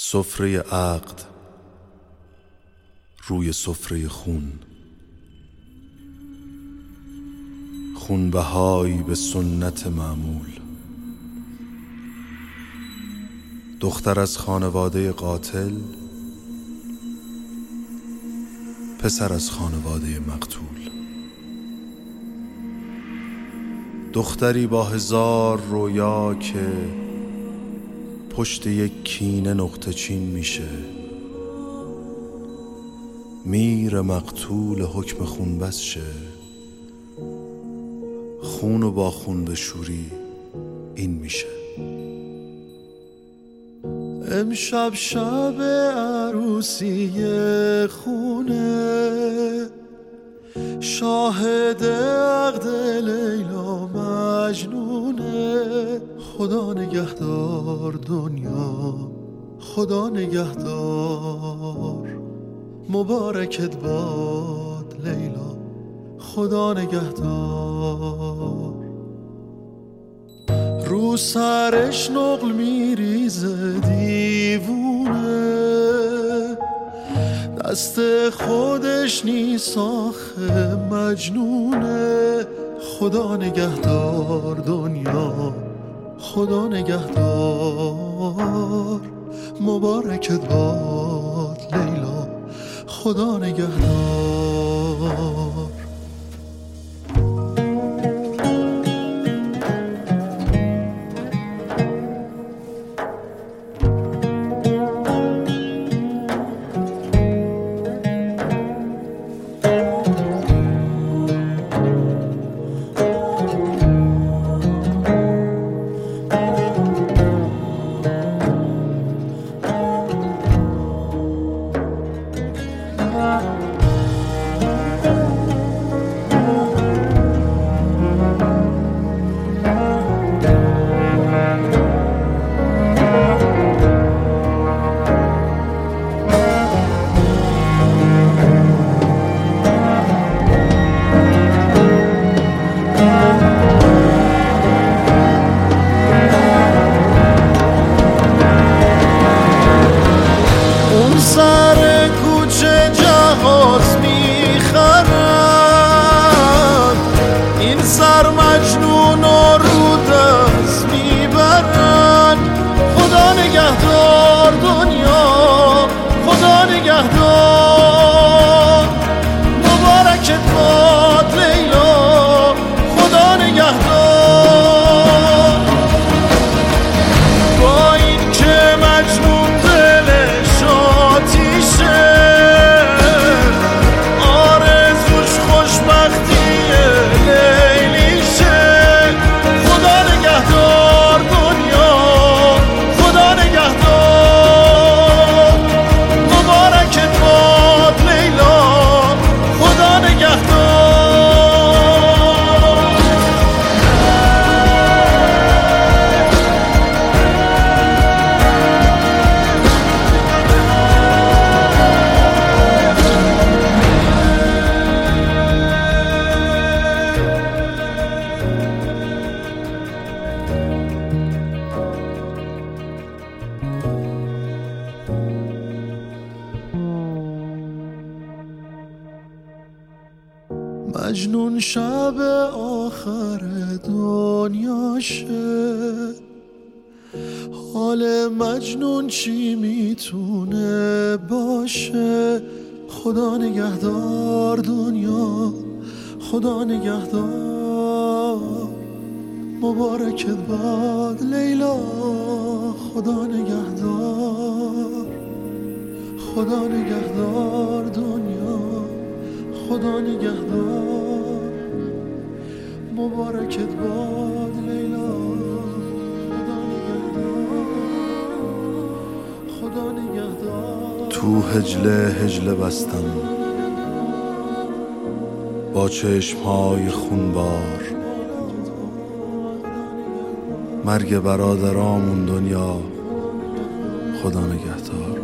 سفره عقد روی سفره خون، خونبهایی به سنت معمول. دختر از خانواده قاتل، پسر از خانواده مقتول. دختری با 1000 رویا که پشت یک کینه نقطه چین میشه. میر مقتول حکم خون بس شه، خونو با خون بشوری این میشه. امشب شب عروسی خونه، شاهد عقد لیلا مجنونه. خدا نگهدار دنیا، خدا نگهدار، مبارکت باد لیلا، خدا نگهدار. رو سرش نقل میریزه دیوونه، دست خودش نیست آخه مجنونه. خدا نگهدار دنیا، خدا نگهدار، مبارکت باد لیلا، خدا نگهدار. سر کوچه جهاز میخرن، این سر مجنون و رو دست میبرن. خدا نگهدار دنیا، خدا نگهدار، مبارکت باد لیلا، خدا نگهدار. با این که مجنون دلش آتیشه، آرزوش خوشبختی لیلیشه. خدا نگهدار دنیا، خدا نگهدار، مبارکت باد لیلا، خدا نگهدار. مجنون شب آخر دنیاشه، حال مجنون چی میتونه باشه. خدا نگهدار دنیا، خدا نگهدار، مبارکت باد لیلا، خدا نگهدار. خدا نگهدار دنیا، خدا نگهدار، مبارکت باد لیلا، خدا نگهدار، خدا نگهدار. تو هجله بستم با چشمهای خونبار، مرگ برادرامون دنیا، خدا نگهدار.